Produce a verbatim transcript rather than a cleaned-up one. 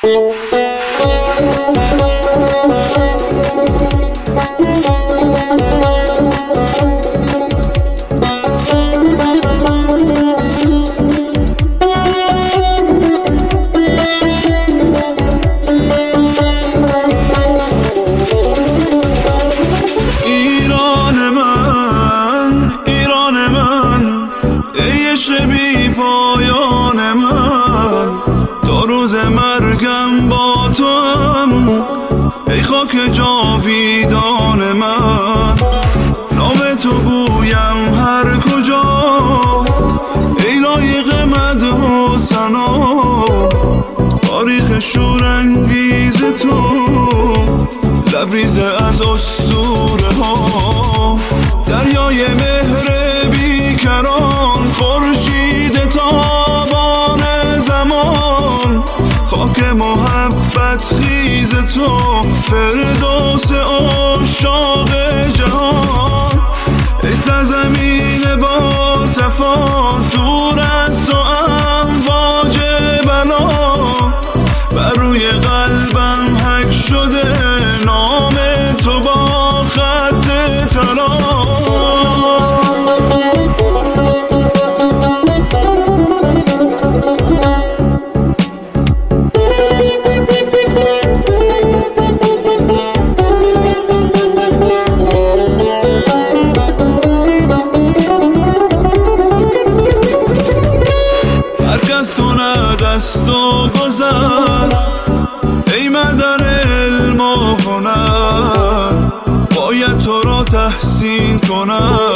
بی پایان من تا روز مرگم با تو هم، ای خاک جاویدان من. نام تو گویم هر کجا، ای لایق مدح و ثنا. تاریخ شورانگیز تو لبریز از اسطوره ها، دریای مهر بیکران، خورشید تابان زمان. خاک محبت خیز تو، فردوس عشاق جهان. ای سرزمین با صفا، دور از تو امواج بلا. بر روی قلبم حک شده نام تو با خط طلا. کند از تو گذر، ای مدر علم و هنر. باید تو را تحسین کنم،